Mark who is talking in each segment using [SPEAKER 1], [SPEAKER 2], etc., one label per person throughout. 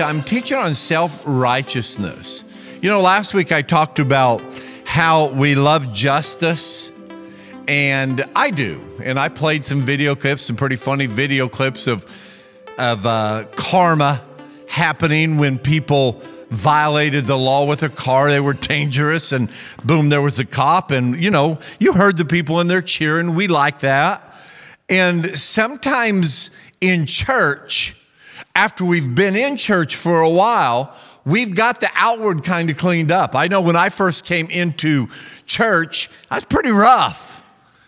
[SPEAKER 1] I'm teaching on self-righteousness. You know, last week I talked about how we love justice, and I do. And I played some video clips, some pretty funny video clips of karma happening when people violated the law with their car. They were dangerous, and boom, there was a cop. And, you know, you heard the people in there cheering. We like that. And sometimes in church, after we've been in church for a while, we've got the outward kind of cleaned up. I know when I first came into church, I was pretty rough.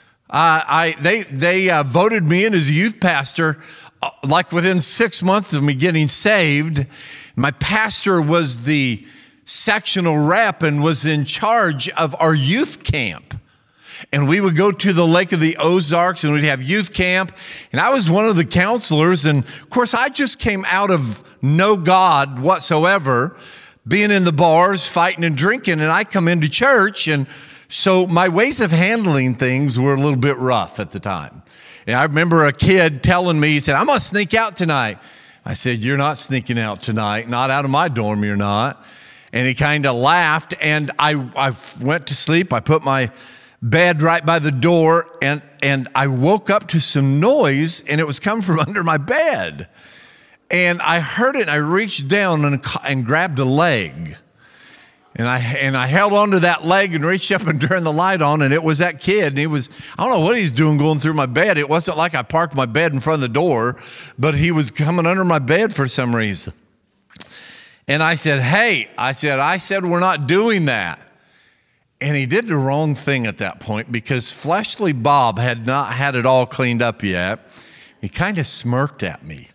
[SPEAKER 1] They voted me in as a youth pastor, like within 6 months of me getting saved. My pastor was the sectional rep and was in charge of our youth camp. And we would go to the Lake of the Ozarks and we'd have youth camp. And I was one of the counselors. And of course, I just came out of no God whatsoever, being in the bars, fighting and drinking. And I come into church. And so my ways of handling things were a little bit rough at the time. And I remember a kid telling me, he said, "I'm going to sneak out tonight." I said, "You're not sneaking out tonight. Not out of my dorm, you're not." And he kind of laughed. And I went to sleep. I put my bed right by the door, and I woke up to some noise, and it was coming from under my bed. And I heard it, and I reached down and grabbed a leg. And I held onto that leg and reached up and turned the light on, and it was that kid. And I don't know what he's doing going through my bed. It wasn't like I parked my bed in front of the door, but he was coming under my bed for some reason. And I said, "Hey," I said, "we're not doing that." And he did the wrong thing at that point because Fleshly Bob had not had it all cleaned up yet. He kind of smirked at me.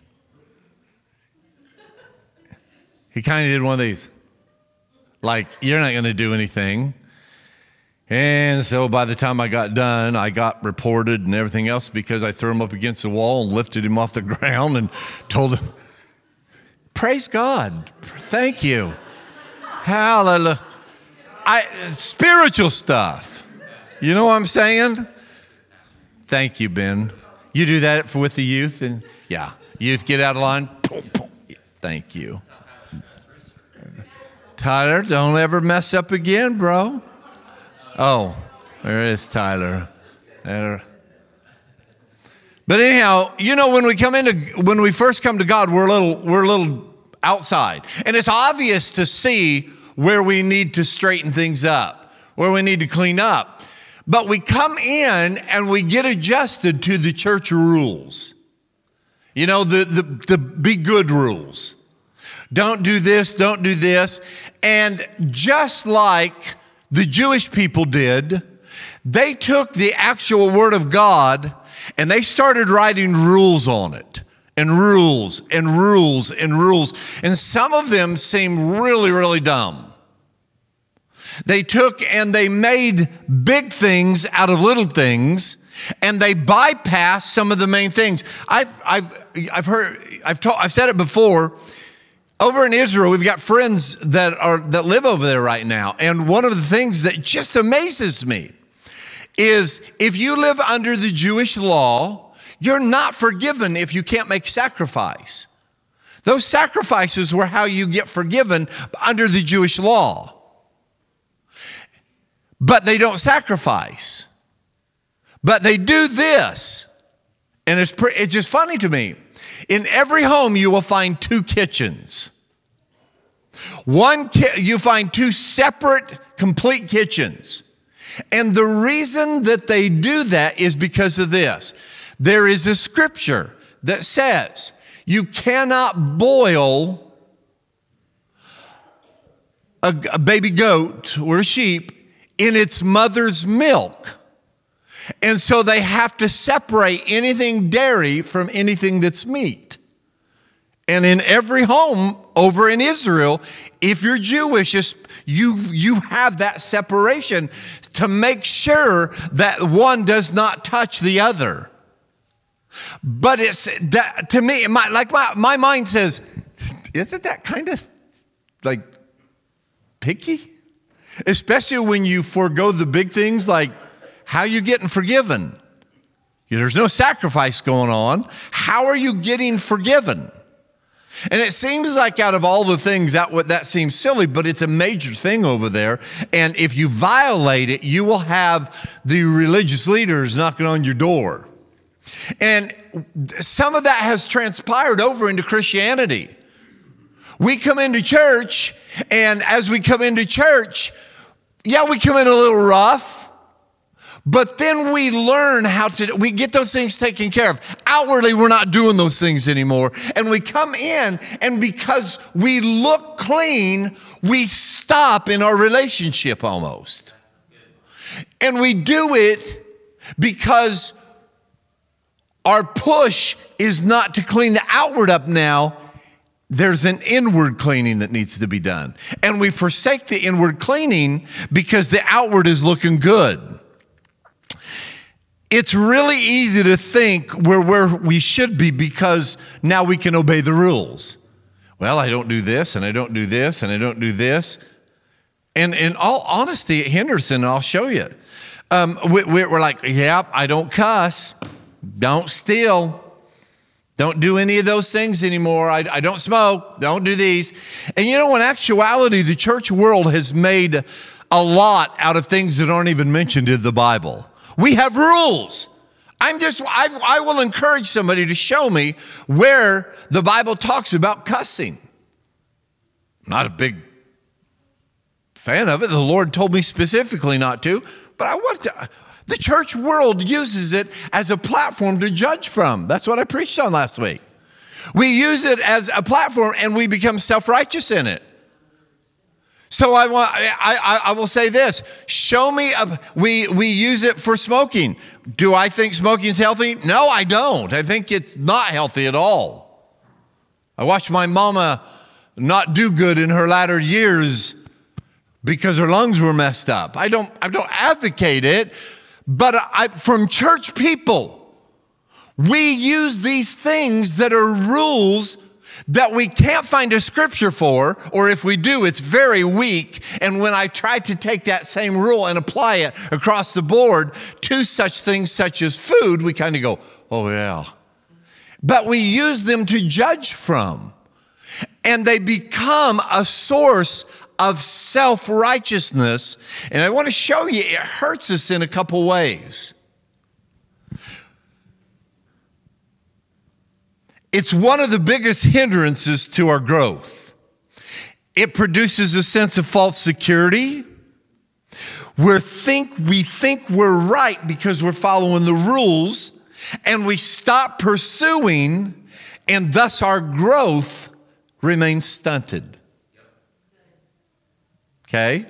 [SPEAKER 1] He kind of did one of these, like, "You're not going to do anything." And so by the time I got done, I got reported and everything else because I threw him up against the wall and lifted him off the ground and told him, "Praise God. Thank you. Hallelujah." Spiritual stuff. You know what I'm saying? Thank you, Ben. You do that with the youth? And yeah, youth get out of line. Thank you. Tyler, don't ever mess up again, bro. Oh, there is Tyler. There. But anyhow, you know, when we first come to God, we're a little outside. And it's obvious to see where we need to straighten things up, where we need to clean up. But we come in and we get adjusted to the church rules. You know, the be good rules. Don't do this, don't do this. And just like the Jewish people did, they took the actual Word of God and they started writing rules on it. And rules and rules and rules. And some of them seem really, really dumb. They took and they made big things out of little things, and they bypassed some of the main things. I've said it before. Over in Israel, we've got friends that live over there right now. And one of the things that just amazes me is if you live under the Jewish law, you're not forgiven if you can't make sacrifice. Those sacrifices were how you get forgiven under the Jewish law. But they don't sacrifice. But they do this. And it's just funny to me. In every home, you will find two kitchens. You find two separate, complete kitchens. And the reason that they do that is because of this. There is a scripture that says you cannot boil a baby goat or a sheep in its mother's milk. And so they have to separate anything dairy from anything that's meat. And in every home over in Israel, if you're Jewish, you have that separation to make sure that one does not touch the other. But it's that, to me, my mind says, isn't that kind of like picky? Especially when you forego the big things like how you getting forgiven. There's no sacrifice going on. How are you getting forgiven? And it seems like out of all the things, that seems silly, but it's a major thing over there. And if you violate it, you will have the religious leaders knocking on your door. And some of that has transpired over into Christianity. We come into church, and as we come into church, we come in a little rough. But then we learn we get those things taken care of. Outwardly, we're not doing those things anymore. And we come in, and because we look clean, we stop in our relationship almost. And we do it because our push is not to clean the outward up now. There's an inward cleaning that needs to be done. And we forsake the inward cleaning because the outward is looking good. It's really easy to think we're where we should be because now we can obey the rules. Well, I don't do this, and I don't do this, and I don't do this. And in all honesty, at Henderson, I'll show you. We're like, I don't cuss, don't steal, don't do any of those things anymore. I don't smoke, don't do these. And in actuality, the church world has made a lot out of things that aren't even mentioned in the Bible. We have rules. I will encourage somebody to show me where the Bible talks about cussing. I'm not a big fan of it. The Lord told me specifically not to, but I want to. The church world uses it as a platform to judge from. That's what I preached on last week. We use it as a platform and we become self-righteous in it. So I will say this, show me, we use it for smoking. Do I think smoking is healthy? No, I don't. I think it's not healthy at all. I watched my mama not do good in her latter years because her lungs were messed up. I don't advocate it, but from church people, we use these things that are rules that we can't find a scripture for, or if we do, it's very weak. And when I try to take that same rule and apply it across the board to such things such as food, we kind of go, oh yeah. But we use them to judge from. And they become a source of self-righteousness. And I want to show you, it hurts us in a couple ways. It's one of the biggest hindrances to our growth. It produces a sense of false security. We think we're right because we're following the rules, and we stop pursuing, and thus our growth remains stunted. Okay?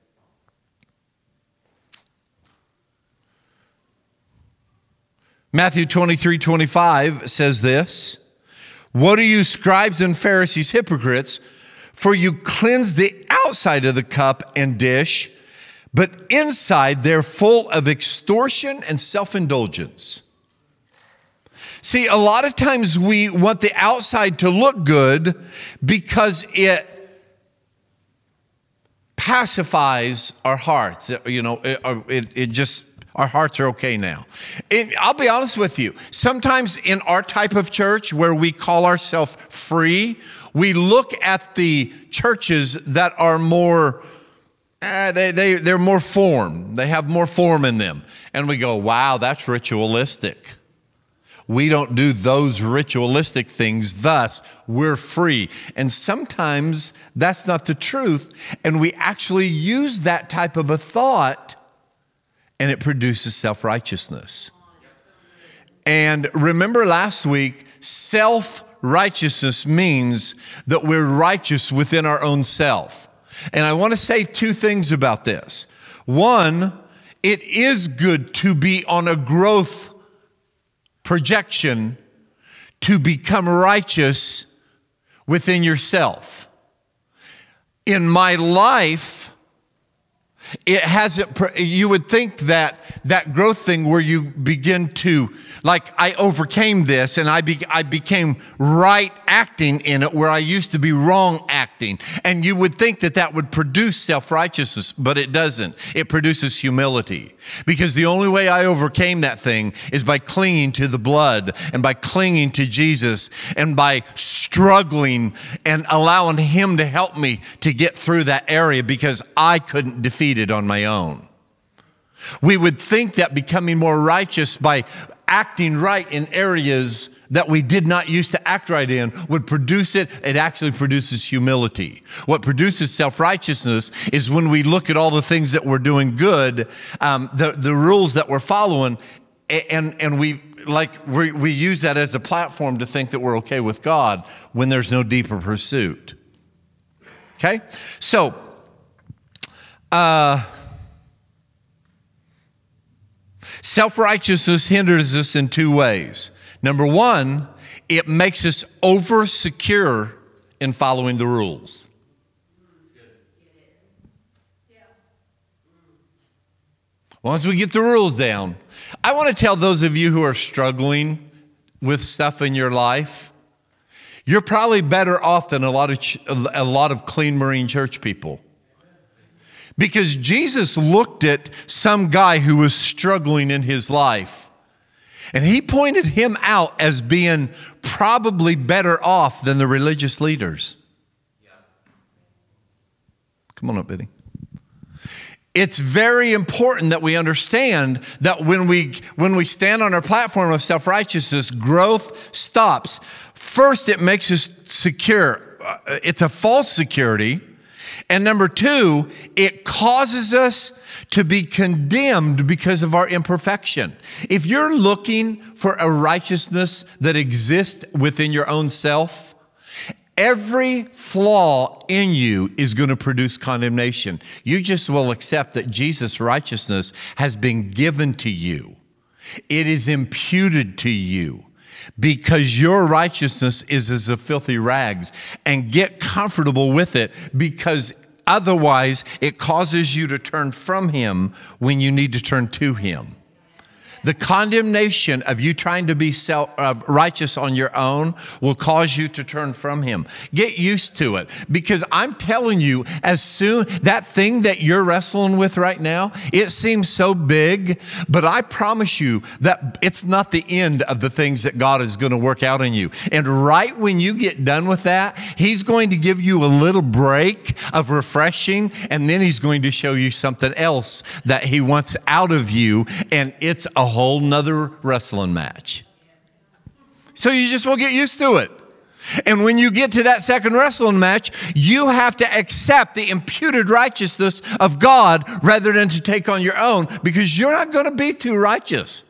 [SPEAKER 1] Matthew 23:25 says this. What are you, scribes and Pharisees, hypocrites? For you cleanse the outside of the cup and dish, but inside they're full of extortion and self-indulgence. See, a lot of times we want the outside to look good because it pacifies our hearts. It just, our hearts are okay now. I'll be honest with you. Sometimes in our type of church where we call ourselves free, we look at the churches that are more, they're more form. They have more form in them. And we go, wow, that's ritualistic. We don't do those ritualistic things, thus we're free. And sometimes that's not the truth. And we actually use that type of a thought, and it produces self-righteousness. And remember last week, self-righteousness means that we're righteous within our own self. And I want to say two things about this. One, it is good to be on a growth projection to become righteous within yourself. In my life, It hasn't, you would think that growth thing where you begin to, like, I overcame this and I became right acting in it where I used to be wrong acting. And you would think that would produce self-righteousness, but it doesn't. It produces humility. Because the only way I overcame that thing is by clinging to the blood and by clinging to Jesus and by struggling and allowing him to help me to get through that area because I couldn't defeat it on my own. We would think that becoming more righteous by acting right in areas that we did not used to act right in would produce it. It actually produces humility. What produces self-righteousness is when we look at all the things that we're doing good, the rules that we're following, and we use that as a platform to think that we're okay with God when there's no deeper pursuit. Okay? So, self-righteousness hinders us in two ways. Number one, it makes us over-secure in following the rules. Once we get the rules down, I want to tell those of you who are struggling with stuff in your life, you're probably better off than a lot of clean Marine church people. Because Jesus looked at some guy who was struggling in his life, and he pointed him out as being probably better off than the religious leaders. Come on up, Biddy. It's very important that we understand that when we stand on our platform of self-righteousness, growth stops. First, it makes us secure. It's a false security. And number two, it causes us to be condemned because of our imperfection. If you're looking for a righteousness that exists within your own self, every flaw in you is going to produce condemnation. You just will accept that Jesus' righteousness has been given to you. It is imputed to you. Because your righteousness is as a filthy rags, and get comfortable with it, because otherwise it causes you to turn from him when you need to turn to him. The condemnation of you trying to be righteous on your own will cause you to turn from him. Get used to it, because I'm telling you, as soon that thing that you're wrestling with right now, it seems so big, but I promise you that it's not the end of the things that God is going to work out in you. And right when you get done with that, he's going to give you a little break of refreshing, and then he's going to show you something else that he wants out of you, and it's a whole nother wrestling match. So you just will get used to it. And when you get to that second wrestling match, you have to accept the imputed righteousness of God rather than to take on your own, because you're not going to be too righteous.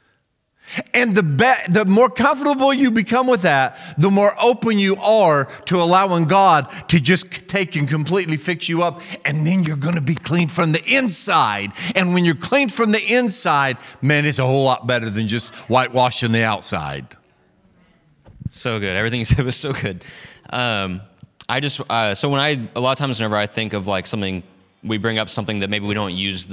[SPEAKER 1] And the more comfortable you become with that, the more open you are to allowing God to just take and completely fix you up. And then you're going to be clean from the inside. And when you're clean from the inside, man, it's a whole lot better than just whitewashing the outside.
[SPEAKER 2] So good. Everything you said was so good. So a lot of times whenever I think of like something, we bring up something that maybe we don't use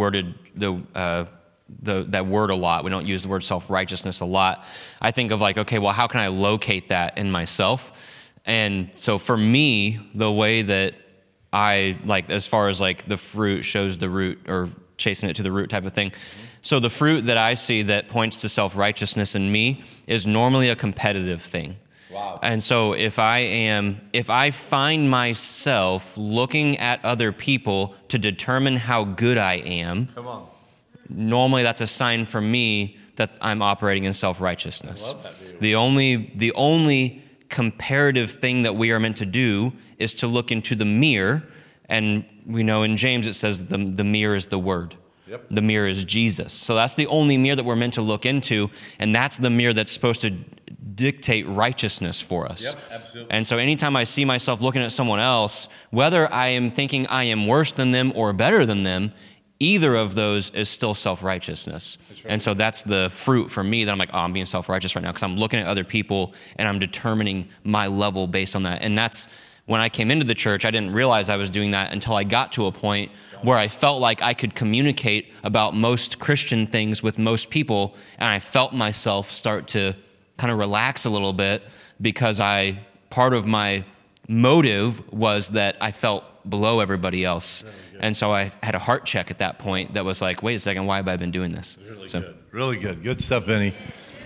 [SPEAKER 2] that word a lot. We don't use the word self-righteousness a lot. I think of like, okay, well, how can I locate that in myself? And so for me, the way that I like, as far as like the fruit shows the root, or chasing it to the root type of thing. So the fruit that I see that points to self-righteousness in me is normally a competitive thing. Wow. And so if I find myself looking at other people to determine how good I am, come on, normally that's a sign for me that I'm operating in self-righteousness. I love that view. The only comparative thing that we are meant to do is to look into the mirror, and we know in James it says the mirror is the Word. Yep. The mirror is Jesus. So that's the only mirror that we're meant to look into, and that's the mirror that's supposed to dictate righteousness for us. Yep, absolutely. And so anytime I see myself looking at someone else, whether I am thinking I am worse than them or better than them, either of those is still self-righteousness. Right. And so that's the fruit for me that I'm like, oh, I'm being self-righteous right now because I'm looking at other people and I'm determining my level based on that. And that's when I came into the church, I didn't realize I was doing that until I got to a point where I felt like I could communicate about most Christian things with most people, and I felt myself start to kind of relax a little bit because part of my motive was that I felt below everybody else. And so I had a heart check at that point that was like, wait a second, why have I been doing this?
[SPEAKER 1] Really good. Really good. Good stuff, Benny.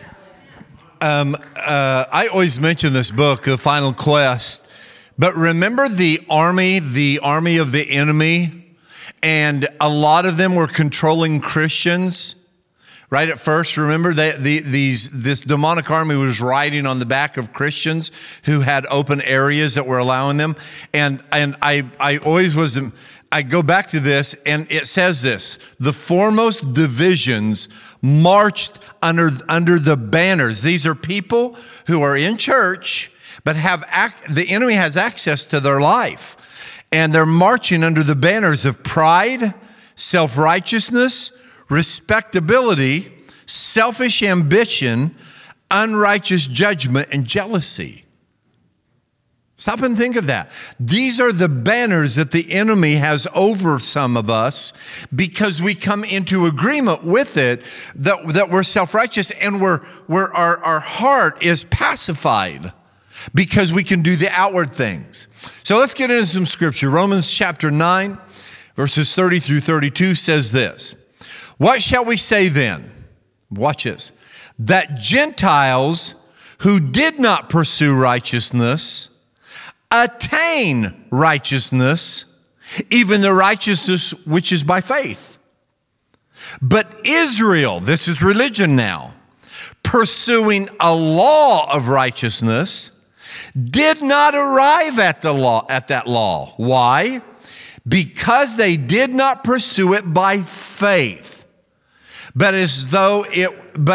[SPEAKER 1] I always mention this book, The Final Quest, but remember the army of the enemy, and a lot of them were controlling Christians. Right at first, remember that this demonic army was riding on the back of Christians who had open areas that were allowing them. And I always was, I go back to this, and it says this: the foremost divisions marched under the banners. These are people who are in church, but the enemy has access to their life, and they're marching under the banners of pride, self-righteousness, respectability, selfish ambition, unrighteous judgment, and jealousy. Stop and think of that. These are the banners that the enemy has over some of us because we come into agreement with it, that we're self-righteous, and our heart is pacified because we can do the outward things. So let's get into some scripture. Romans chapter 9, verses 30 through 32 says this: what shall we say then? Watch this. That Gentiles who did not pursue righteousness attain righteousness, even the righteousness which is by faith. But Israel, this is religion now, pursuing a law of righteousness, did not arrive at that law. Why? Because they did not pursue it by faith, but as though it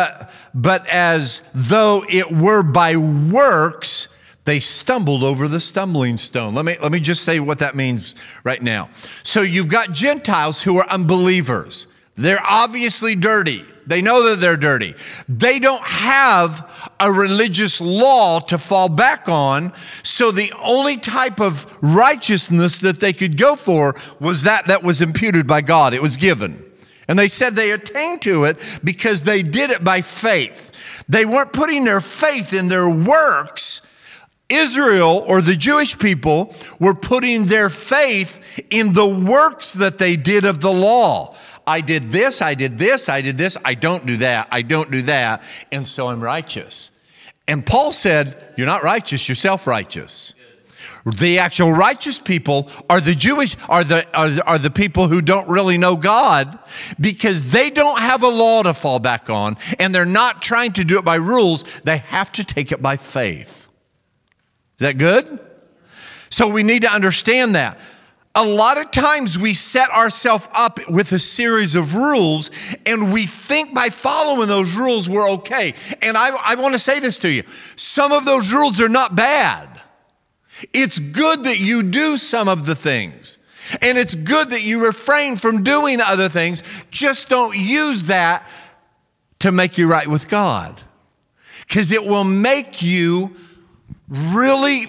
[SPEAKER 1] were by works, they stumbled over the stumbling stone. Let me just say what that means right now. So you've got Gentiles who are unbelievers. They're obviously dirty. They know that they're dirty. They don't have a religious law to fall back on, so the only type of righteousness that they could go for was that was imputed by God. It was given. And they said they attained to it because they did it by faith. They weren't putting their faith in their works. Israel, or the Jewish people, were putting their faith in the works that they did of the law. I did this, I did this, I did this, I don't do that, I don't do that, and so I'm righteous. And Paul said, you're not righteous, you're self-righteous. The actual righteous people are the Jewish, are the people who don't really know God, because they don't have a law to fall back on, and they're not trying to do it by rules. They have to take it by faith. Is that good? So we need to understand that. A lot of times we set ourselves up with a series of rules, and we think by following those rules we're okay. And I want to say this to you. Some of those rules are not bad. It's good that you do some of the things. And it's good that you refrain from doing other things. Just don't use that to make you right with God. Because it will make you really,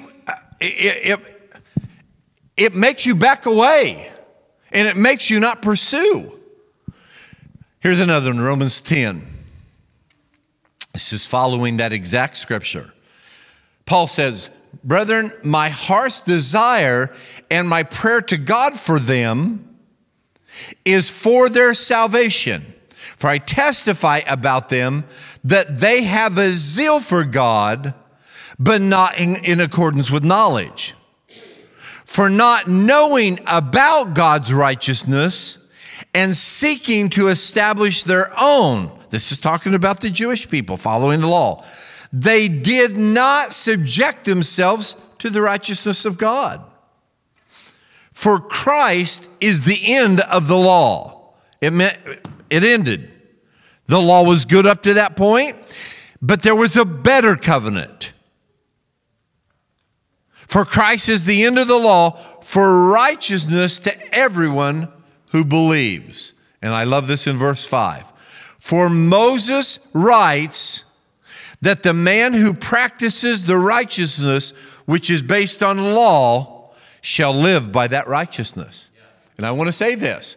[SPEAKER 1] it makes you back away, and it makes you not pursue. Here's another one, Romans 10. This is following that exact scripture. Paul says, brethren, my heart's desire and my prayer to God for them is for their salvation. For I testify about them that they have a zeal for God, but not in accordance with knowledge. For not knowing about God's righteousness and seeking to establish their own, this is talking about the Jewish people following the law, they did not subject themselves to the righteousness of God. For Christ is the end of the law. It ended. The law was good up to that point, but there was a better covenant. For Christ is the end of the law for righteousness to everyone who believes. And I love this in verse 5. For Moses writes that the man who practices the righteousness which is based on law shall live by that righteousness. And I want to say this.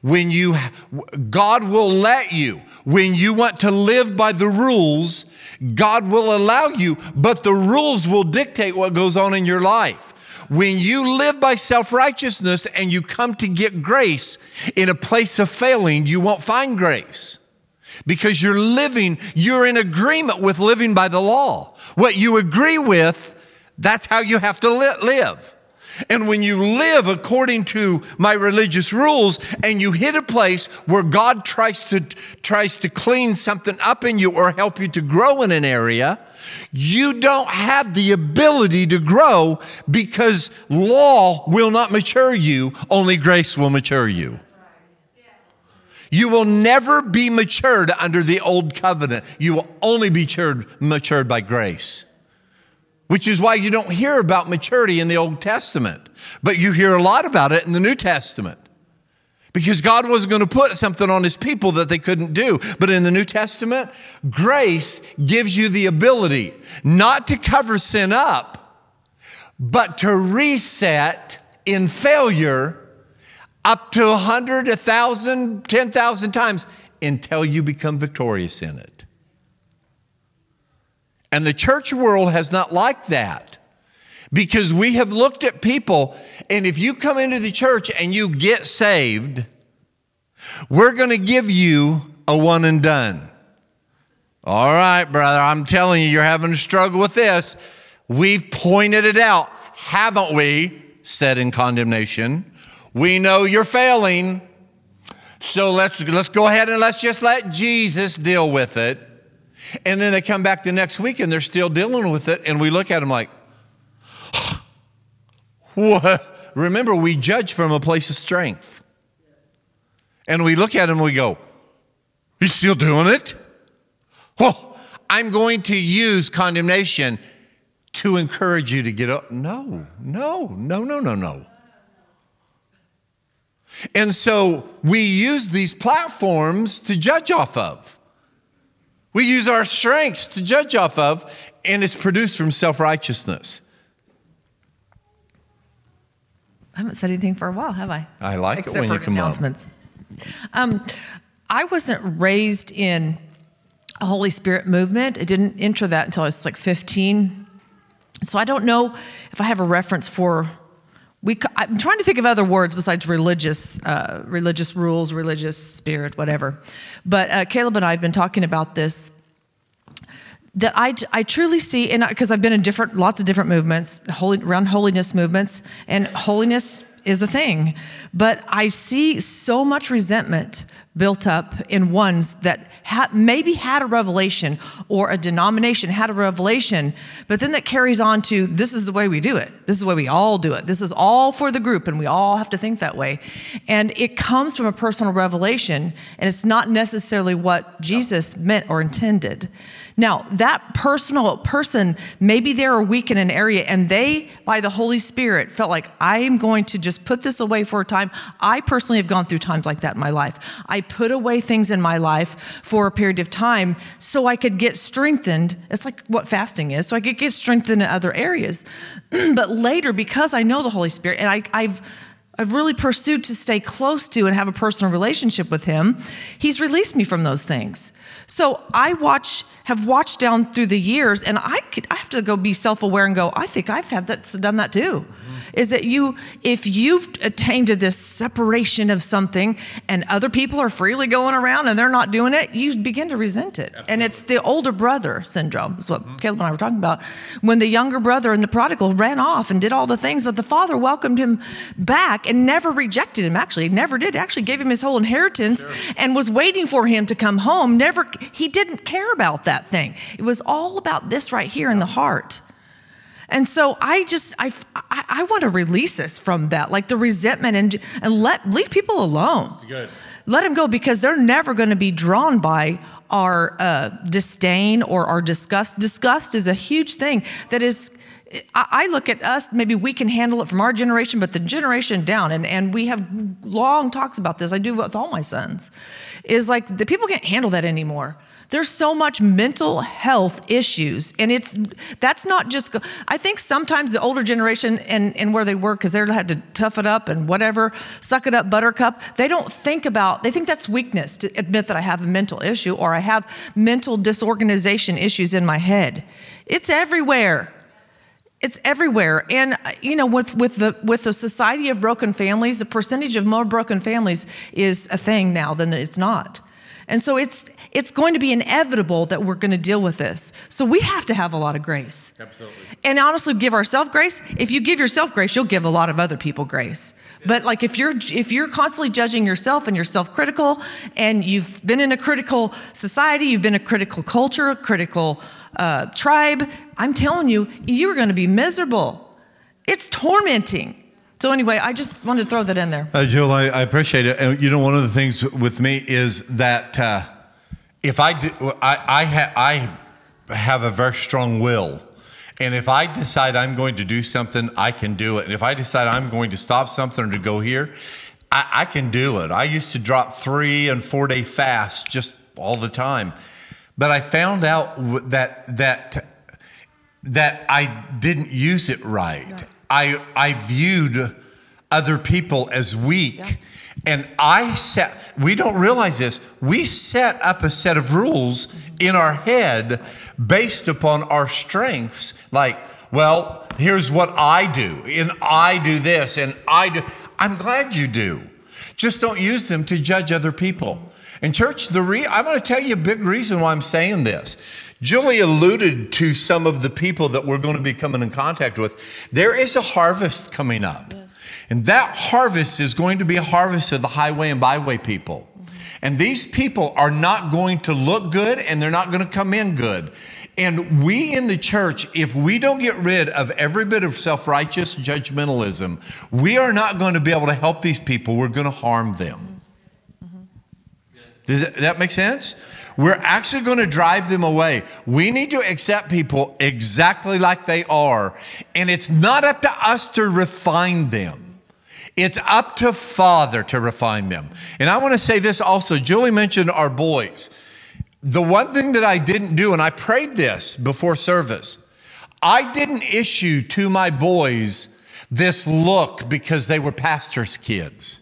[SPEAKER 1] God will let you, when you want to live by the rules, God will allow you, but the rules will dictate what goes on in your life. When you live by self-righteousness and you come to get grace in a place of failing, you won't find grace because you're in agreement with living by the law. What you agree with, that's how you have to live. And when you live according to my religious rules and you hit a place where God tries to clean something up in you or help you to grow in an area, you don't have the ability to grow because law will not mature you, only grace will mature you. You will never be matured under the old covenant. You will only be matured by grace. Which is why you don't hear about maturity in the Old Testament, but you hear a lot about it in the New Testament. Because God wasn't going to put something on his people that they couldn't do. But in the New Testament, grace gives you the ability not to cover sin up, but to reset in failure up to 100, 1,000, 10,000 times until you become victorious in it. And the church world has not liked that because we have looked at people, and if you come into the church and you get saved, we're going to give you a one and done. All right, brother, I'm telling you, you're having a struggle with this. We've pointed it out, haven't we? Said in condemnation. We know you're failing, so let's go ahead and let's just let Jesus deal with it. And then they come back the next week and they're still dealing with it. And we look at them like, what? Remember, we judge from a place of strength. And we look at them and we go, you still doing it? Well, I'm going to use condemnation to encourage you to get up. No. And so we use these platforms to judge off of. We use our strengths to judge off of, and it's produced from self-righteousness.
[SPEAKER 3] I haven't said anything for a while, have I?
[SPEAKER 1] I like
[SPEAKER 3] Except
[SPEAKER 1] it when
[SPEAKER 3] for
[SPEAKER 1] you come
[SPEAKER 3] announcements. I wasn't raised in a Holy Spirit movement. I didn't enter that until I was like 15. So I don't know if I have a reference for... I'm trying to think of other words besides religious rules, religious spirit, whatever. But Caleb and I have been talking about this, that I truly see, and because I've been in lots of different movements, around holiness movements, and holiness is a thing. But I see so much resentment built up in ones that maybe had a revelation, or a denomination had a revelation, but then that carries on to, this is the way we do it. This is the way we all do it. This is all for the group, and we all have to think that way. And it comes from a personal revelation, and it's not necessarily what Jesus meant or intended. Now, that personal person, maybe they're weak in an area, and they, by the Holy Spirit, felt like, I am going to just put this away for a time. I personally have gone through times like that in my life. I put away things in my life for a period of time so I could get strengthened. It's like what fasting is, so I could get strengthened in other areas. But later, because I know the Holy Spirit, and I've really pursued to stay close to and have a personal relationship with him, he's released me from those things. So I have watched down through the years, and I have to go be self-aware and go, I think I've done that too. Is that if you've attained to this separation of something and other people are freely going around and they're not doing it, you begin to resent it. Absolutely. And it's the older brother syndrome, is what Caleb and I were talking about. When the younger brother and the prodigal ran off and did all the things, but the father welcomed him back and never rejected him, actually. Never did. Actually gave him his whole inheritance and was waiting for him to come home. He didn't care about that thing. It was all about this right here in the heart. And so I want to release us from that, like the resentment, and leave people alone.
[SPEAKER 4] Good.
[SPEAKER 3] Let them go, because they're never going to be drawn by our disdain or our disgust. Disgust is a huge thing that is I look at us, maybe we can handle it from our generation, but the generation down, and we have long talks about this, I do with all my sons, is like the people can't handle that anymore. There's so much mental health issues, and that's not just, I think sometimes the older generation and where they work, because they had to tough it up and whatever, suck it up, buttercup, they think that's weakness to admit that I have a mental issue or I have mental disorganization issues in my head. It's everywhere. It's everywhere. And, with the society of broken families, the percentage of more broken families is a thing now than it's not. And so it's going to be inevitable that we're going to deal with this. So we have to have a lot of grace.
[SPEAKER 1] Absolutely.
[SPEAKER 3] And honestly, give ourselves grace. If you give yourself grace, you'll give a lot of other people grace. But like if you're constantly judging yourself and you're self-critical and you've been in a critical society, you've been a critical culture, critical tribe, I'm telling you, you're going to be miserable. It's tormenting. So anyway, I just wanted to throw that in there.
[SPEAKER 1] Jill, I appreciate it. And one of the things with me is that if I have a very strong will. And if I decide I'm going to do something, I can do it. And if I decide I'm going to stop something or to go here, I can do it. I used to drop 3 and 4 day fasts just all the time. But I found out that I didn't use it right. I viewed other people as weak.
[SPEAKER 3] Yeah.
[SPEAKER 1] And we don't realize this, we set up a set of rules in our head based upon our strengths. Like, well, here's what I do, and I do this, and I do. I'm glad you do. Just don't use them to judge other people. And church, I'm going to tell you a big reason why I'm saying this. Julie alluded to some of the people that we're going to be coming in contact with. There is a harvest coming up. Yes. And that harvest is going to be a harvest of the highway and byway people. Mm-hmm. And these people are not going to look good, and they're not going to come in good. And we in the church, if we don't get rid of every bit of self-righteous judgmentalism, we are not going to be able to help these people. We're going to harm them. Mm-hmm. Does that make sense? We're actually going to drive them away. We need to accept people exactly like they are. And it's not up to us to refine them. It's up to Father to refine them. And I want to say this also. Julie mentioned our boys. The one thing that I didn't do, and I prayed this before service, I didn't issue to my boys this look because they were pastors' kids.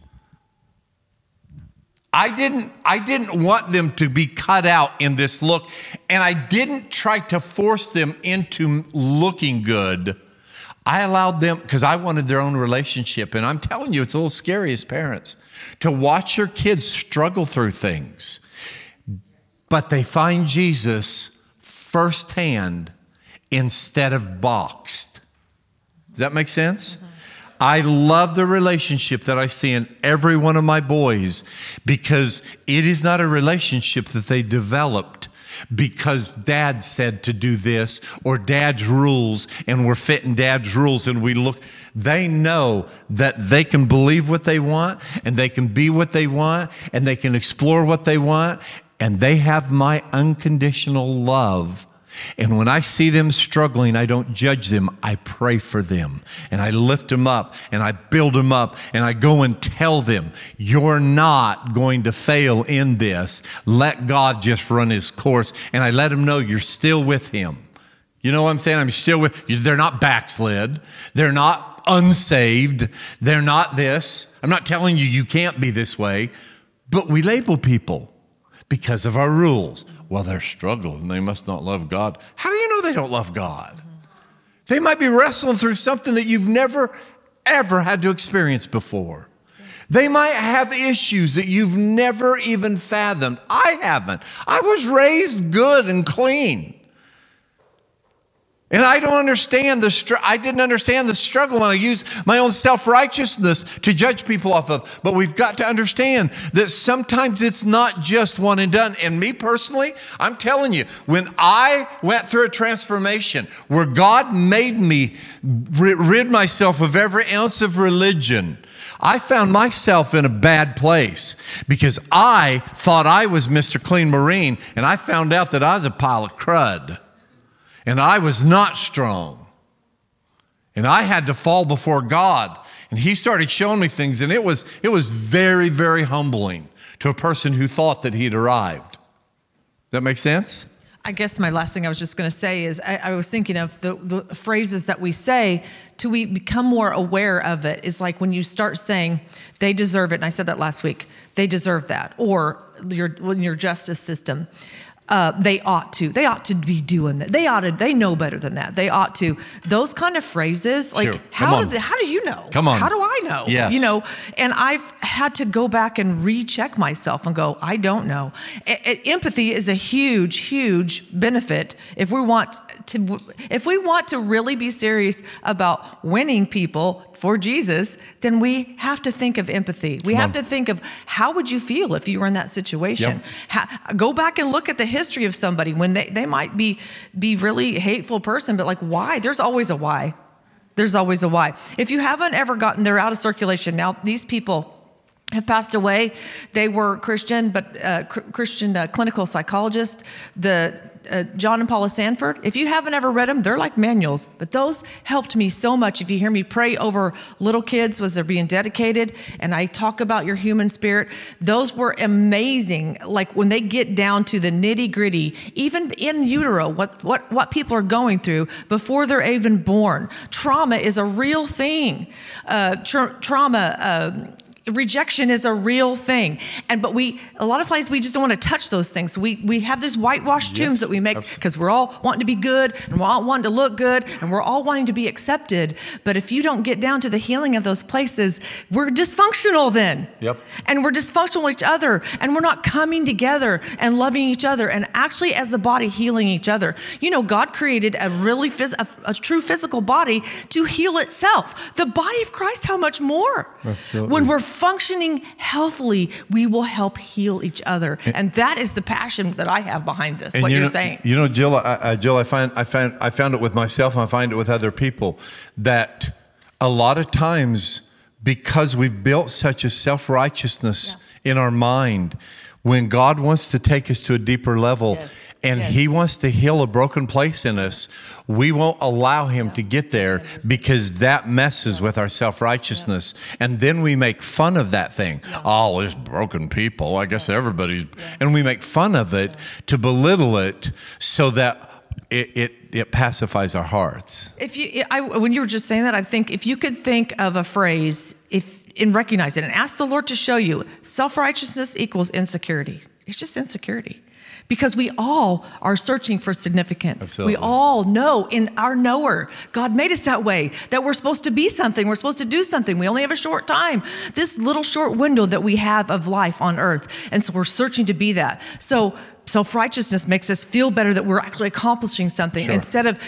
[SPEAKER 1] I didn't want them to be cut out in this look, and I didn't try to force them into looking good. I allowed them, because I wanted their own relationship, and I'm telling you, it's a little scary as parents to watch your kids struggle through things, but they find Jesus firsthand instead of boxed. Does that make sense? Mm-hmm. I love the relationship that I see in every one of my boys, because it is not a relationship that they developed because Dad said to do this or Dad's rules, and we're fitting Dad's rules, and we look. They know that they can believe what they want, and they can be what they want, and they can explore what they want, and they have my unconditional love. And when I see them struggling, I don't judge them. I pray for them, and I lift them up, and I build them up, and I go and tell them, you're not going to fail in this. Let God just run his course. And I let them know you're still with him. You know what I'm saying? I'm still with you. They're not backslid. They're not unsaved. They're not this. I'm not telling you you can't be this way, but we label people because of our rules. Well, they're struggling. They must not love God. How do you know they don't love God? They might be wrestling through something that you've never, ever had to experience before. They might have issues that you've never even fathomed. I haven't. I was raised good and clean. And I don't understand I didn't understand the struggle, and I used my own self-righteousness to judge people off of. But we've got to understand that sometimes it's not just one and done. And me personally, I'm telling you, when I went through a transformation where God made me rid myself of every ounce of religion, I found myself in a bad place because I thought I was Mr. Clean Marine, and I found out that I was a pile of crud. And I was not strong. And I had to fall before God. And he started showing me things, and it was very, very humbling to a person who thought that he'd arrived. That make sense?
[SPEAKER 3] I guess my last thing I was just going to say is I was thinking of the phrases that we say till we become more aware of it. Is like when you start saying, they deserve it, and I said that last week, they deserve that, or your justice system. They ought to be doing that. They know better than that. They ought to. Those kind of phrases, like,
[SPEAKER 1] sure.
[SPEAKER 3] how do you know?
[SPEAKER 1] Come on.
[SPEAKER 3] How do I know?
[SPEAKER 1] Yes.
[SPEAKER 3] You know, and I've had to go back and recheck myself and go, I don't know. Empathy is a huge, huge benefit if we want to really be serious about winning people for Jesus, then we have to think of empathy. We have to think of, how would you feel if you were in that situation?
[SPEAKER 1] Yep.
[SPEAKER 3] Go back and look at the history of somebody when they might be really hateful person, but like, why? There's always a why. There's always a why. If you haven't ever gotten, they're out of circulation now. These people have passed away. They were Christian, but Christian clinical psychologists. John and Paula Sanford. If you haven't ever read them, they're like manuals. But those helped me so much. If you hear me pray over little kids as they're being dedicated, and I talk about your human spirit, those were amazing. Like when they get down to the nitty gritty, even in utero, what people are going through before they're even born. Trauma is a real thing. Rejection is a real thing. But a lot of times we just don't want to touch those things. So we have this whitewashed tombs that we make because we're all wanting to be good and we're all wanting to look good and we're all wanting to be accepted. But if you don't get down to the healing of those places, we're dysfunctional then.
[SPEAKER 1] Yep.
[SPEAKER 3] And we're dysfunctional with each other, and we're not coming together and loving each other and actually as a body healing each other. You know, God created a really a true physical body to heal itself. The body of Christ, how much more?
[SPEAKER 1] Absolutely.
[SPEAKER 3] When we're functioning healthily, we will help heal each other. And that is the passion that I have behind this, what you're saying.
[SPEAKER 1] You know, Jill, I found it with myself, and I find it with other people, that a lot of times, because we've built such a self-righteousness in our mind, when God wants to take us to a deeper level, and He wants to heal a broken place in us, we won't allow Him to get there because that messes with our self-righteousness. And then we make fun of that thing. Oh, there's broken people. I guess everybody's... And we make fun of it to belittle it so that it pacifies our hearts.
[SPEAKER 3] When you were just saying that, I think if you could think of a phrase, and recognize it and ask the Lord to show you, self-righteousness equals insecurity. It's just insecurity. Because we all are searching for significance.
[SPEAKER 1] Absolutely.
[SPEAKER 3] We all know in our knower, God made us that way, that we're supposed to be something. We're supposed to do something. We only have a short time, this little short window that we have of life on earth. And so we're searching to be that. So self-righteousness makes us feel better that we're actually accomplishing something instead of,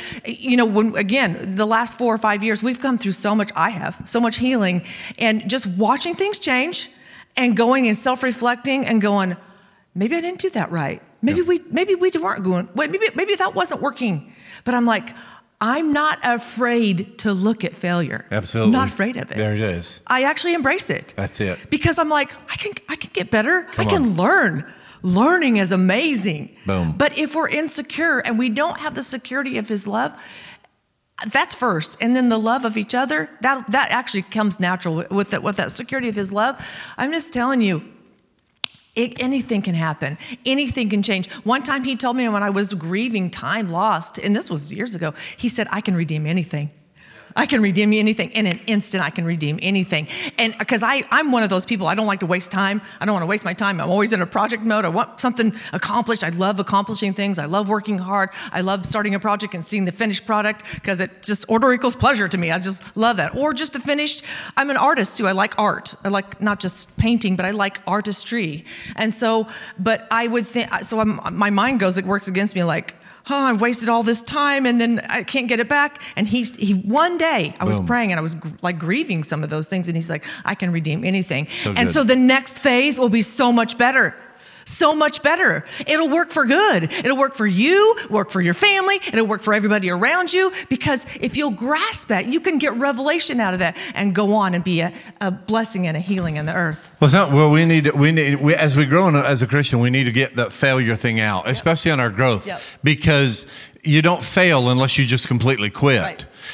[SPEAKER 3] the last 4 or 5 years, we've come through so much. I have so much healing, and just watching things change and going and self-reflecting and going, maybe I didn't do that right. Maybe we weren't going, maybe that wasn't working. But I'm like, I'm not afraid to look at failure.
[SPEAKER 1] Absolutely.
[SPEAKER 3] Not afraid of it.
[SPEAKER 1] There it is.
[SPEAKER 3] I actually embrace it.
[SPEAKER 1] That's it.
[SPEAKER 3] Because I'm like, I can get better. I can learn. Learning is amazing.
[SPEAKER 1] Boom.
[SPEAKER 3] But if we're insecure and we don't have the security of His love, that's first. And then the love of each other, that actually comes natural with that security of His love. I'm just telling you, anything can happen. Anything can change. One time He told me when I was grieving time lost, and this was years ago, He said, I can redeem anything. I can redeem anything. In an instant, I can redeem anything. And because I'm one of those people, I don't like to waste time. I don't want to waste my time. I'm always in a project mode. I want something accomplished. I love accomplishing things. I love working hard. I love starting a project and seeing the finished product because it just order equals pleasure to me. I just love that. Or just to finish, I'm an artist too. I like art. I like not just painting, but I like artistry. And so, but I would think, so my mind goes, it works against me like, oh, I wasted all this time and then I can't get it back. And he one day I was praying and I was like grieving some of those things. And He's like, I can redeem anything. So the next phase will be so much better. So much better. It'll work for good. It'll work for you, work for your family. It'll work for everybody around you. Because if you'll grasp that, you can get revelation out of that and go on and be a blessing and a healing in the earth.
[SPEAKER 1] We need as we grow as a Christian, we need to get that failure thing out, especially on our growth, because you don't fail unless you just completely quit.
[SPEAKER 3] Right.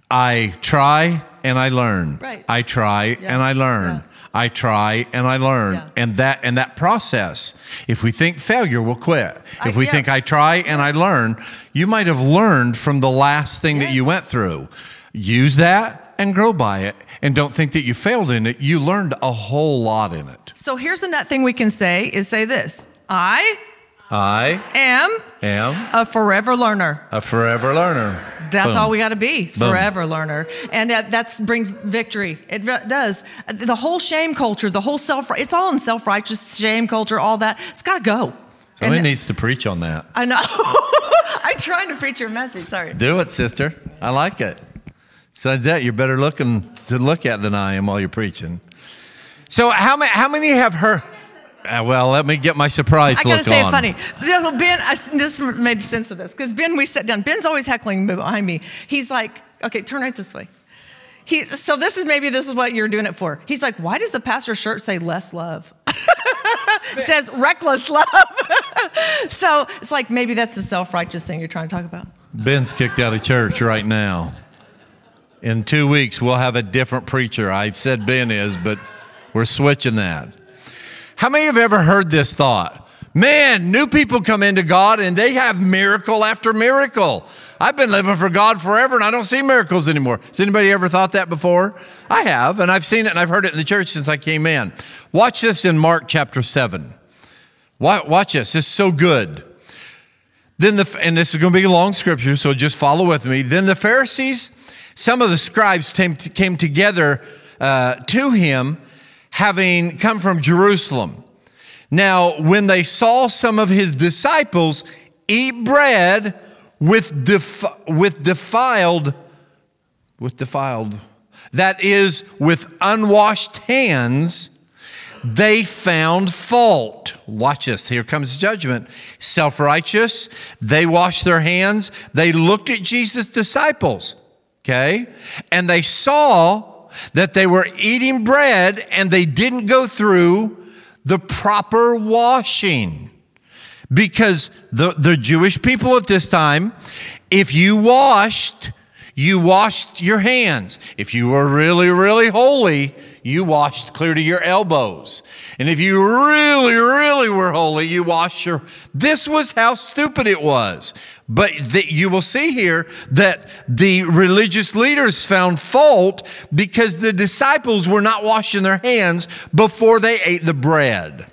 [SPEAKER 1] I try and I learn.
[SPEAKER 3] Right.
[SPEAKER 1] I try and I learn.
[SPEAKER 3] Yeah.
[SPEAKER 1] I try and I learn.
[SPEAKER 3] Yeah.
[SPEAKER 1] And that process, if we think failure, we'll quit. If we think I try and I learn, you might have learned from the last thing that you went through. Use that and grow by it. And don't think that you failed in it. You learned a whole lot in it.
[SPEAKER 3] So here's the nut thing we can say is say this. I
[SPEAKER 1] am
[SPEAKER 3] a forever learner.
[SPEAKER 1] a forever learner.
[SPEAKER 3] That's
[SPEAKER 1] Boom.
[SPEAKER 3] all we got to be. It's
[SPEAKER 1] Boom.
[SPEAKER 3] forever learner. And that brings victory. It does. The whole shame culture, the whole it's all in self-righteous shame culture, all that. It's got to go.
[SPEAKER 1] Somebody needs to preach on that.
[SPEAKER 3] I know. I'm trying to preach your message. Sorry.
[SPEAKER 1] Do it, sister. I like it. Besides that, you're better looking to look at than I am while you're preaching. So how many have heard? Well, let me get my surprise look on.
[SPEAKER 3] I got to say it funny. Ben, this made sense of this. Because Ben, we sat down. Ben's always heckling behind me. He's like, okay, turn right this way. So this is what you're doing it for. He's like, why does the pastor's shirt say less love? It says reckless love. So it's like maybe that's the self-righteous thing you're trying to talk about.
[SPEAKER 1] Ben's kicked out of church right now. In 2 weeks, we'll have a different preacher. I said Ben is, but we're switching that. How many have ever heard this thought? Man, new people come into God and they have miracle after miracle. I've been living for God forever and I don't see miracles anymore. Has anybody ever thought that before? I have, and I've seen it and I've heard it in the church since I came in. Watch this in Mark chapter 7. Watch this. It's so good. And this is going to be a long scripture, so just follow with me. Then the Pharisees, some of the scribes came together to him, having come from Jerusalem. Now, when they saw some of his disciples eat bread with defiled, that is, with unwashed hands, they found fault. Watch this. Here comes judgment. Self-righteous. They washed their hands. They looked at Jesus' disciples. Okay? And they saw that they were eating bread and they didn't go through the proper washing. Because the Jewish people at this time, if you washed your hands. If you were really, really holy, you washed clear to your elbows. And if you really, really were holy, you washed This was how stupid it was. But you will see here that the religious leaders found fault because the disciples were not washing their hands before they ate the bread.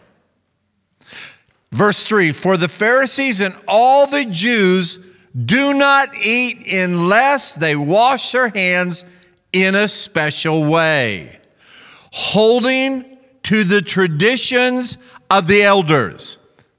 [SPEAKER 1] Verse 3, for the Pharisees and all the Jews do not eat unless they wash their hands in a special way, holding to the traditions of the elders.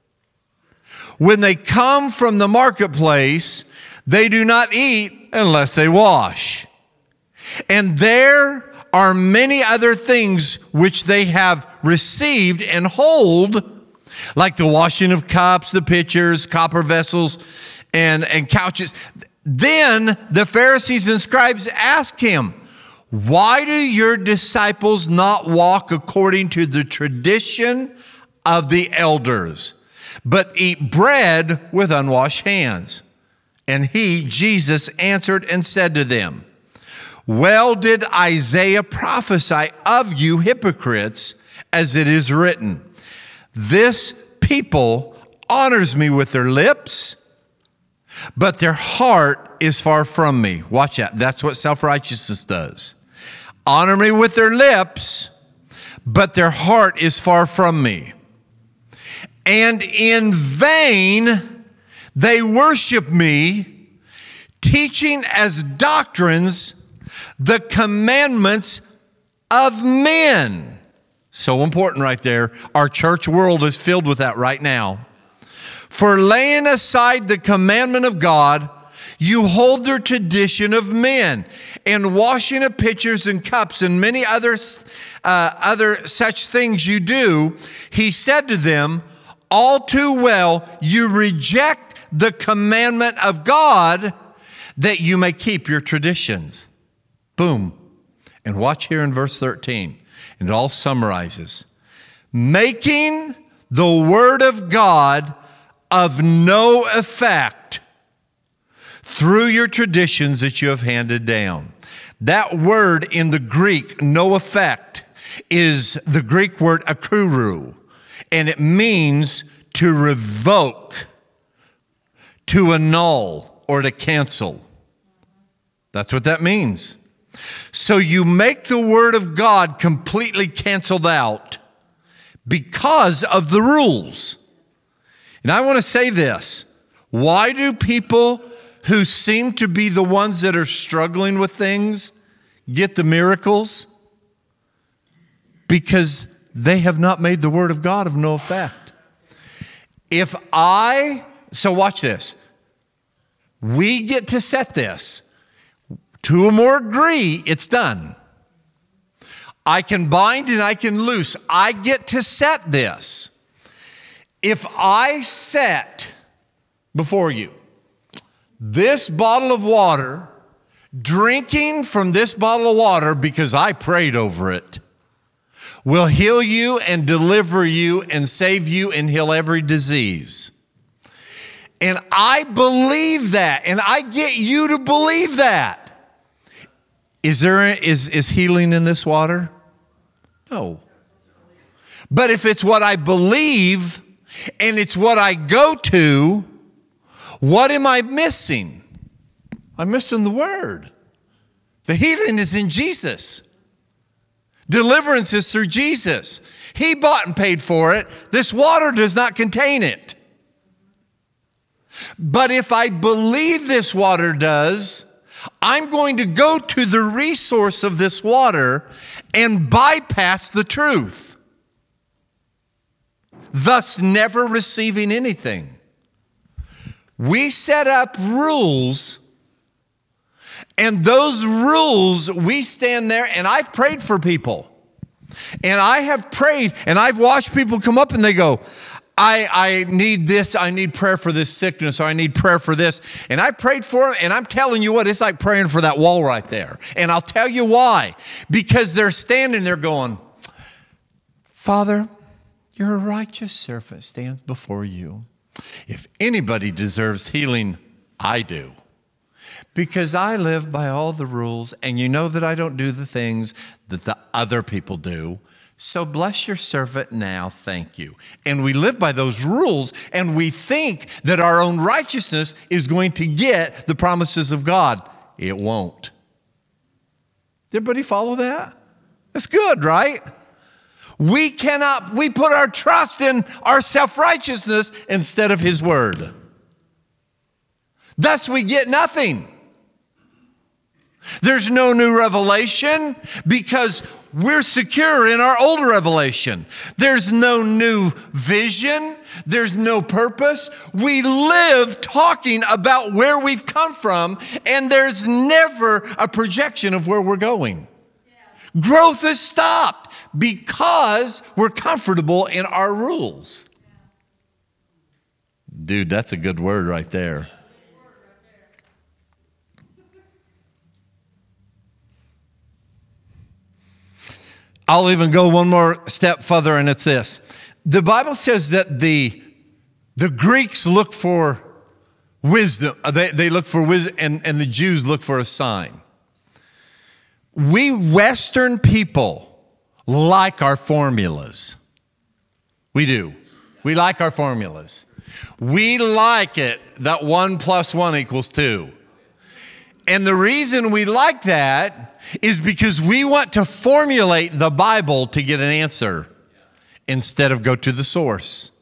[SPEAKER 1] When they come from the marketplace, they do not eat unless they wash. And there are many other things which they have received and hold, like the washing of cups, the pitchers, copper vessels, and couches. Then the Pharisees and scribes asked him, why do your disciples not walk according to the tradition of the elders, but eat bread with unwashed hands? And he, Jesus, answered and said to them, well did Isaiah prophesy of you hypocrites, as it is written, this people honors me with their lips, but their heart is far from me. Watch that. That's what self-righteousness does. Honor me with their lips, but their heart is far from me. And in vain they worship me, teaching as doctrines the commandments of men. So important right there. Our church world is filled with that right now. For laying aside the commandment of God, you hold the tradition of men, and washing of pitchers and cups and many other such things you do. He said to them, all too well, you reject the commandment of God that you may keep your traditions. Boom. And watch here in verse 13. And it all summarizes. Making the word of God of no effect through your traditions that you have handed down. That word in the Greek, no effect, is the Greek word akuru, and it means to revoke, to annul, or to cancel. That's what that means. So you make the word of God completely canceled out because of the rules. And I want to say this. Why do people who seem to be the ones that are struggling with things get the miracles? Because they have not made the word of God of no effect. So watch this. We get to set this. Two or more agree, it's done. I can bind and I can loose. I get to set this. If I set before you this bottle of water, drinking from this bottle of water because I prayed over it, will heal you and deliver you and save you and heal every disease. And I believe that, and I get you to believe that. Is healing in this water? No. But if it's what I believe and it's what I go to, what am I missing? I'm missing the word. The healing is in Jesus. Deliverance is through Jesus. He bought and paid for it. This water does not contain it. But if I believe this water does, I'm going to go to the resource of this water and bypass the truth, thus never receiving anything. We set up rules, and those rules, we stand there, and I've prayed for people. And I have prayed, and I've watched people come up and they go, I need this, I need prayer for this sickness, or I need prayer for this. And I prayed for them, and I'm telling you what, it's like praying for that wall right there. And I'll tell you why. Because they're standing there going, Father, your righteous servant stands before you. If anybody deserves healing, I do. Because I live by all the rules, and you know that I don't do the things that the other people do. So bless your servant now, thank you. And we live by those rules, and we think that our own righteousness is going to get the promises of God. It won't. Did everybody follow that? That's good, right? We put our trust in our self-righteousness instead of His word. Thus we get nothing. There's no new revelation because we're secure in our old revelation. There's no new vision. There's no purpose. We live talking about where we've come from, and there's never a projection of where we're going. Yeah. Growth has stopped because we're comfortable in our rules. Dude, that's a good word right there. I'll even go one more step further, and it's this. The Bible says that the Greeks look for wisdom. They look for wisdom, and the Jews look for a sign. We Western people like our formulas. We do. We like our formulas. We like it that 1 + 1 = 2. And the reason we like that is because we want to formulate the Bible to get an answer instead of go to the source.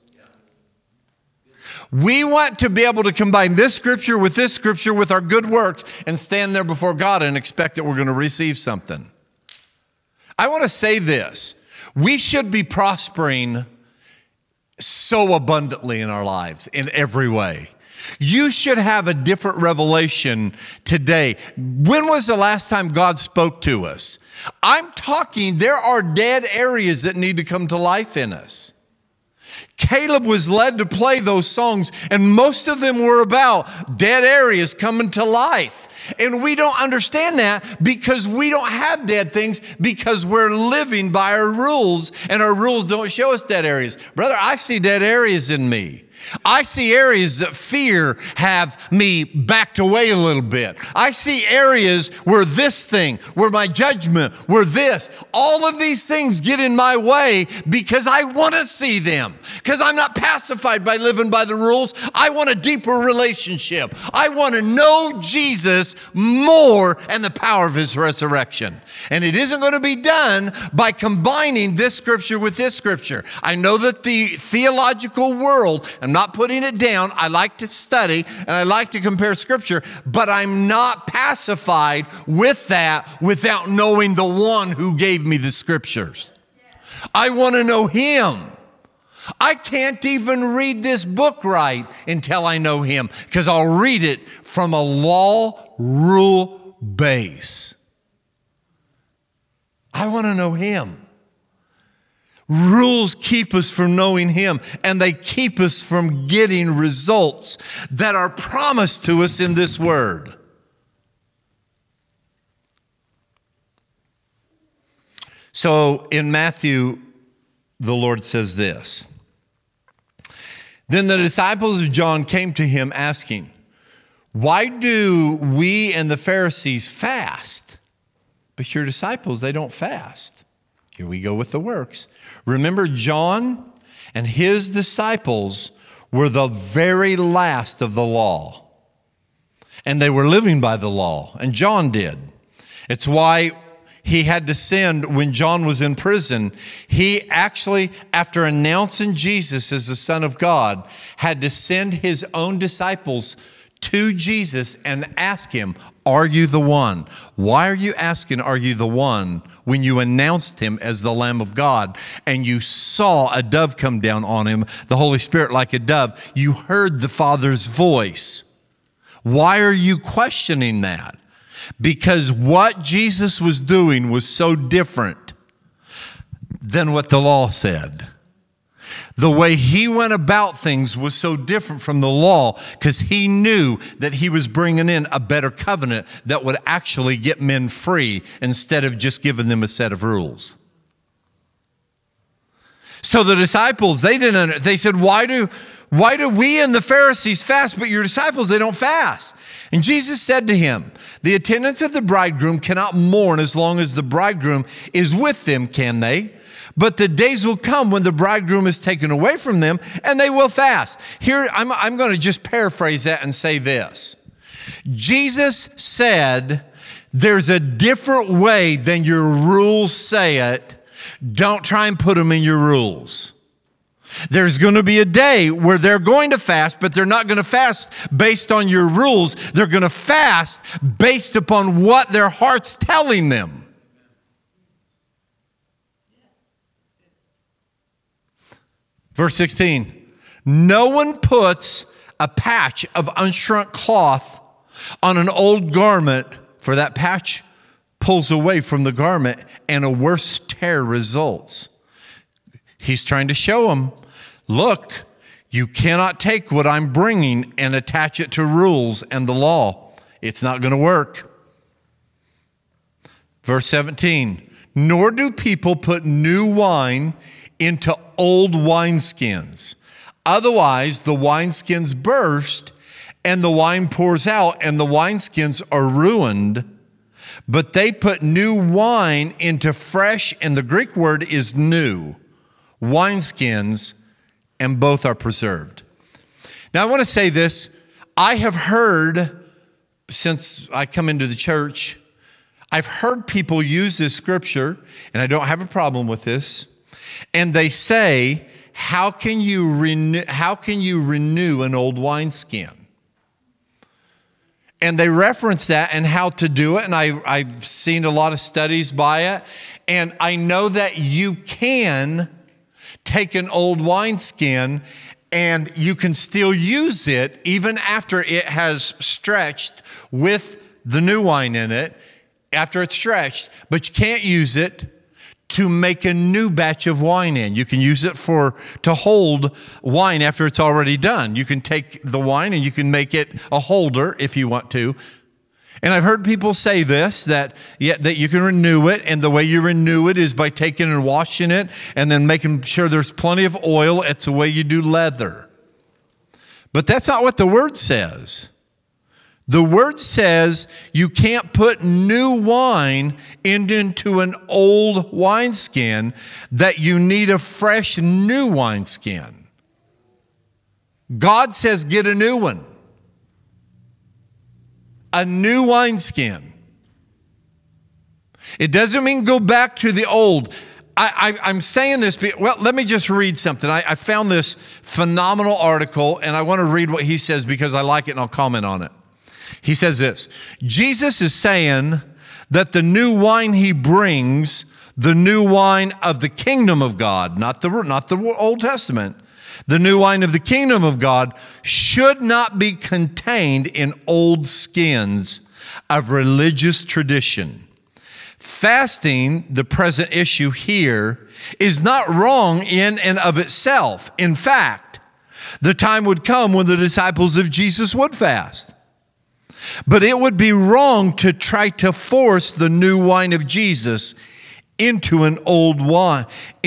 [SPEAKER 1] We want to be able to combine this scripture with our good works and stand there before God and expect that we're going to receive something. I want to say this. We should be prospering so abundantly in our lives in every way. You should have a different revelation today. When was the last time God spoke to us? I'm talking, there are dead areas that need to come to life in us. Caleb was led to play those songs, and most of them were about dead areas coming to life. And we don't understand that because we don't have dead things, because we're living by our rules, and our rules don't show us dead areas. Brother, I see dead areas in me. I see areas that fear have me backed away a little bit. I see areas where this thing, where my judgment, where this, all of these things get in my way because I want to see them. Because I'm not pacified by living by the rules. I want a deeper relationship. I want to know Jesus more and the power of his resurrection. And it isn't going to be done by combining this scripture with this scripture. I know that the theological world, I'm not putting it down. I like to study and I like to compare scripture, but I'm not pacified with that without knowing the one who gave me the scriptures. I want to know him. I can't even read this book right until I know him, because I'll read it from a law rule base. I want to know him. Rules keep us from knowing him, and they keep us from getting results that are promised to us in this word. So in Matthew, the Lord says this. Then the disciples of John came to him asking, "Why do we and the Pharisees fast, but your disciples, they don't fast?" Here we go with the works. Remember, John and his disciples were the very last of the law. And they were living by the law, and John did. It's why he had to send, when John was in prison, he actually, after announcing Jesus as the Son of God, had to send his own disciples to Jesus and ask him, "Are you the one?" Why are you asking, "Are you the one?" when you announced him as the Lamb of God and you saw a dove come down on him, the Holy Spirit like a dove? You heard the Father's voice. Why are you questioning that? Because what Jesus was doing was so different than what the law said. The way he went about things was so different from the law, because he knew that he was bringing in a better covenant that would actually get men free instead of just giving them a set of rules. So the disciples, they said, why do we and the Pharisees fast, but your disciples, they don't fast? And Jesus said to him, "The attendants of the bridegroom cannot mourn as long as the bridegroom is with them, can they? But the days will come when the bridegroom is taken away from them, and they will fast." Here, I'm going to just paraphrase that and say this. Jesus said, there's a different way than your rules say it. Don't try and put them in your rules. There's going to be a day where they're going to fast, but they're not going to fast based on your rules. They're going to fast based upon what their heart's telling them. Verse 16, no one puts a patch of unshrunk cloth on an old garment, for that patch pulls away from the garment and a worse tear results. He's trying to show them, look, you cannot take what I'm bringing and attach it to rules and the law. It's not going to work. Verse 17, nor do people put new wine into old wineskins. Otherwise, the wineskins burst and the wine pours out and the wineskins are ruined. But they put new wine into fresh, and the Greek word is new, wineskins, and both are preserved. Now, I want to say this. I have heard, since I come into the church, I've heard people use this scripture, and I don't have a problem with this, and they say, how can you renew an old wineskin? And they reference that and how to do it, and I've seen a lot of studies by it, and I know that you can take an old wineskin and you can still use it even after it has stretched with the new wine in it, after it's stretched, but you can't use it to make a new batch of wine in. You can use it to hold wine after it's already done. You can take the wine and you can make it a holder if you want to. And I've heard people say this, that you can renew it, and the way you renew it is by taking and washing it and then making sure there's plenty of oil. It's the way you do leather. But that's not what the Word says. The Word says you can't put new wine into an old wineskin, that you need a fresh new wineskin. God says get a new one. A new wineskin. It doesn't mean go back to the old. I'm saying this, well, let me just read something. I found this phenomenal article, and I want to read what he says because I like it and I'll comment on it. He says this: Jesus is saying that the new wine he brings, the new wine of the kingdom of God, not the Old Testament, the new wine of the kingdom of God should not be contained in old skins of religious tradition. Fasting, the present issue here, is not wrong in and of itself. In fact, the time would come when the disciples of Jesus would fast. But it would be wrong to try to force the new wine of Jesus into an old wine,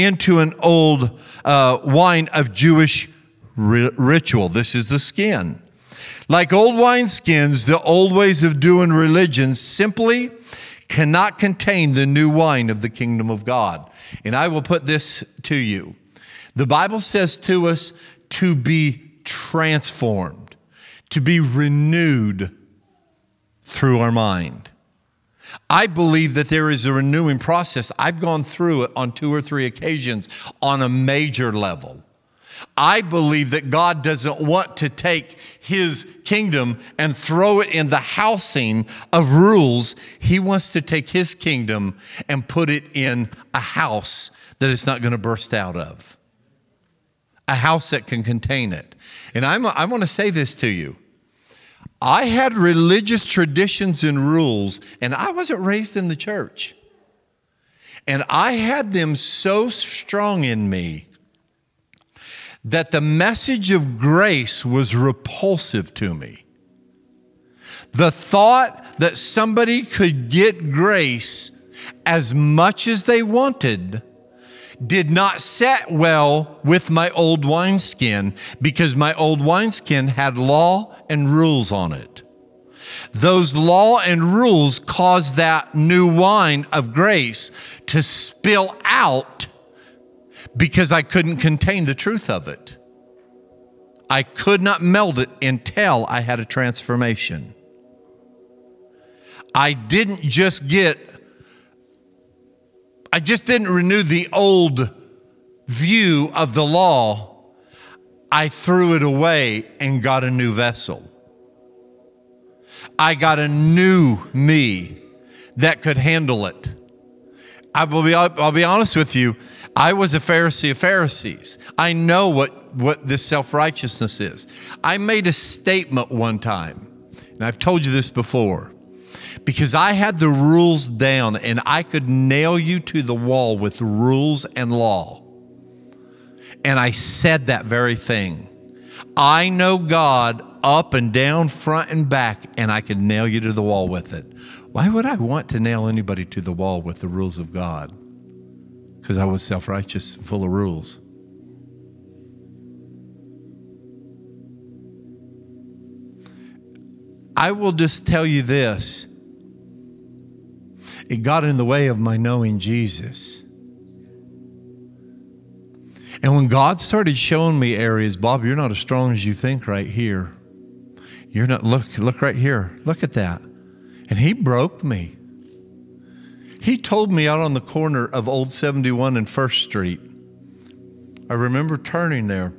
[SPEAKER 1] wine of Jewish ritual. This is the skin. Like old wineskins, the old ways of doing religion simply cannot contain the new wine of the kingdom of God. And I will put this to you. The Bible says to us to be transformed, to be renewed through our mind. I believe that there is a renewing process. I've gone through it on 2 or 3 occasions on a major level. I believe that God doesn't want to take his kingdom and throw it in the housing of rules. He wants to take his kingdom and put it in a house that it's not going to burst out of. A house that can contain it. And I want to say this to you. I had religious traditions and rules, and I wasn't raised in the church. And I had them so strong in me that the message of grace was repulsive to me. The thought that somebody could get grace as much as they wanted did not set well with my old wineskin, because my old wineskin had law and rules on it. Those law and rules caused that new wine of grace to spill out because I couldn't contain the truth of it. I could not meld it until I had a transformation. I just didn't renew the old view of the law. I threw it away and got a new vessel. I got a new me that could handle it. I'll be honest with you. I was a Pharisee of Pharisees. I know what this self-righteousness is. I made a statement one time, and I've told you this before, because I had the rules down and I could nail you to the wall with rules and law. And I said that very thing. I know God up and down, front and back, and I could nail you to the wall with it. Why would I want to nail anybody to the wall with the rules of God? Because I was self-righteous and full of rules. I will just tell you this. It got in the way of my knowing Jesus. And when God started showing me areas, Bob, you're not as strong as you think right here. You're not, look right here. Look at that. And he broke me. He told me out on the corner of Old 71 and 1st Street. I remember turning there.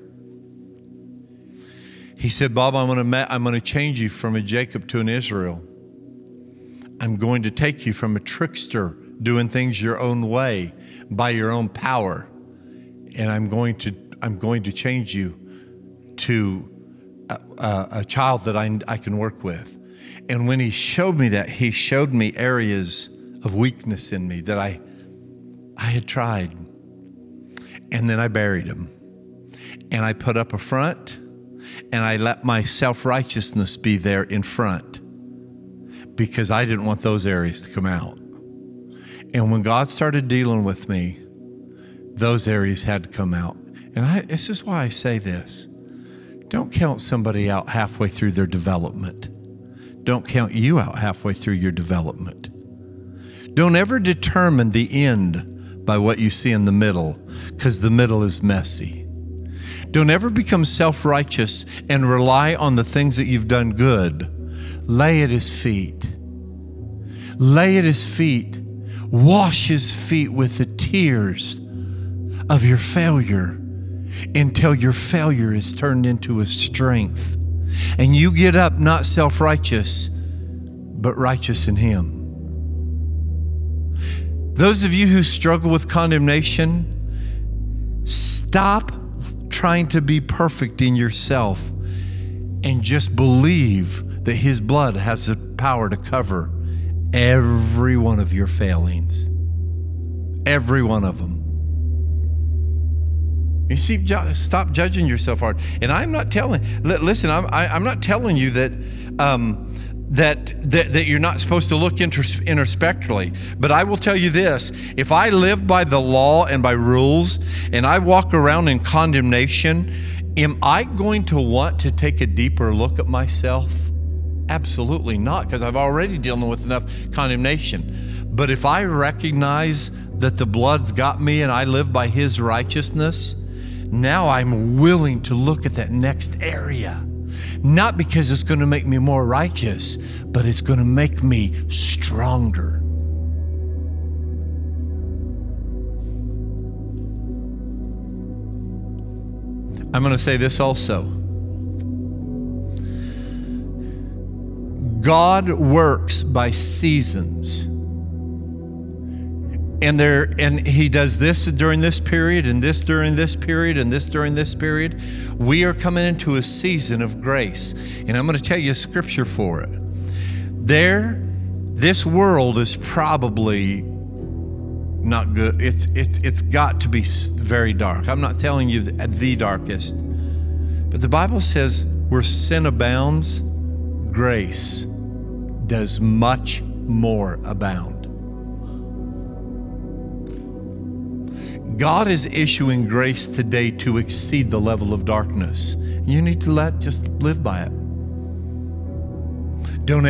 [SPEAKER 1] He said, Bob, I'm going to change you from a Jacob to an Israel. I'm going to take you from a trickster doing things your own way by your own power. And I'm going to change you to a child that I can work with. And when he showed me that, he showed me areas of weakness in me that I had tried. And then I buried them. And I put up a front, and I let my self-righteousness be there in front because I didn't want those areas to come out. And when God started dealing with me, those areas had to come out. And this is why I say this. Don't count somebody out halfway through their development. Don't count you out halfway through your development. Don't ever determine the end by what you see in the middle, because the middle is messy. Don't ever become self-righteous and rely on the things that you've done good. Lay at his feet. Lay at his feet. Wash his feet with the tears of your failure until your failure is turned into a strength. And you get up not self-righteous, but righteous in him. Those of you who struggle with condemnation, stop trying to be perfect in yourself and just believe that his blood has the power to cover every one of your failings. Every one of them. You see, stop judging yourself hard. And I'm not telling, listen, I'm not telling you that that you're not supposed to look introspectively. But I will tell you this, if I live by the law and by rules and I walk around in condemnation, am I going to want to take a deeper look at myself? Absolutely not, because I've already dealing with enough condemnation. But if I recognize that the blood's got me and I live by his righteousness, now I'm willing to look at that next area. Not because it's going to make me more righteous, but it's going to make me stronger. I'm going to say this also. God works by seasons. And he does this during this period, and this during this period, and this during this period. We are coming into a season of grace. And I'm going to tell you a scripture for it. This world is probably not good. It's got to be very dark. I'm not telling you the darkest. But the Bible says where sin abounds, grace does much more abound. God is issuing grace today to exceed the level of darkness. You need to just live by it. Don't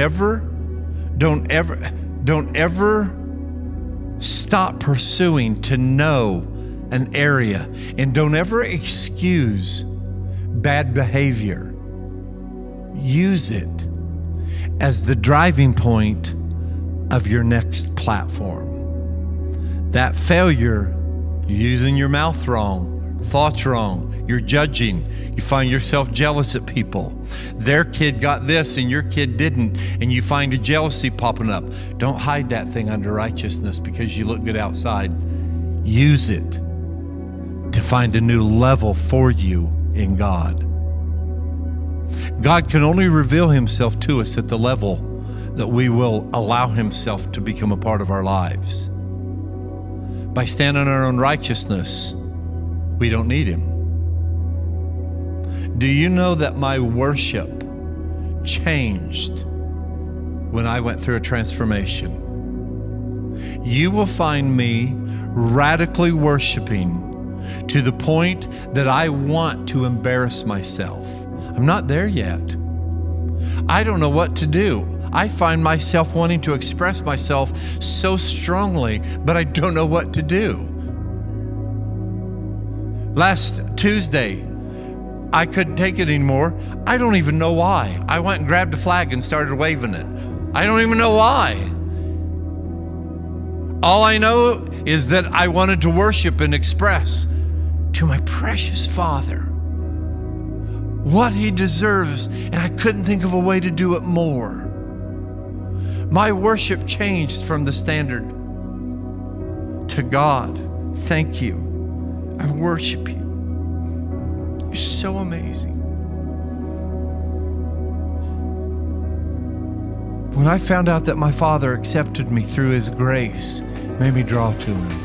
[SPEAKER 1] ever stop pursuing to know an area, and don't ever excuse bad behavior. Use it as the driving point of your next platform. That failure, you're using your mouth wrong, thoughts wrong, you're judging, you find yourself jealous at people. Their kid got this and your kid didn't, and you find a jealousy popping up. Don't hide that thing under righteousness because you look good outside. Use it to find a new level for you in God. God can only reveal himself to us at the level that we will allow himself to become a part of our lives. By standing on our own righteousness, we don't need him. Do you know that my worship changed when I went through a transformation? You will find me radically worshiping to the point that I want to embarrass myself. I'm not there yet. I don't know what to do. I find myself wanting to express myself so strongly, but I don't know what to do. Last Tuesday, I couldn't take it anymore. I don't even know why. I went and grabbed a flag and started waving it. I don't even know why. All I know is that I wanted to worship and express to my precious Father what he deserves, and I couldn't think of a way to do it more. My worship changed from the standard to God. Thank you. I worship you. You're so amazing. When I found out that my Father accepted me through his grace, made me draw to him.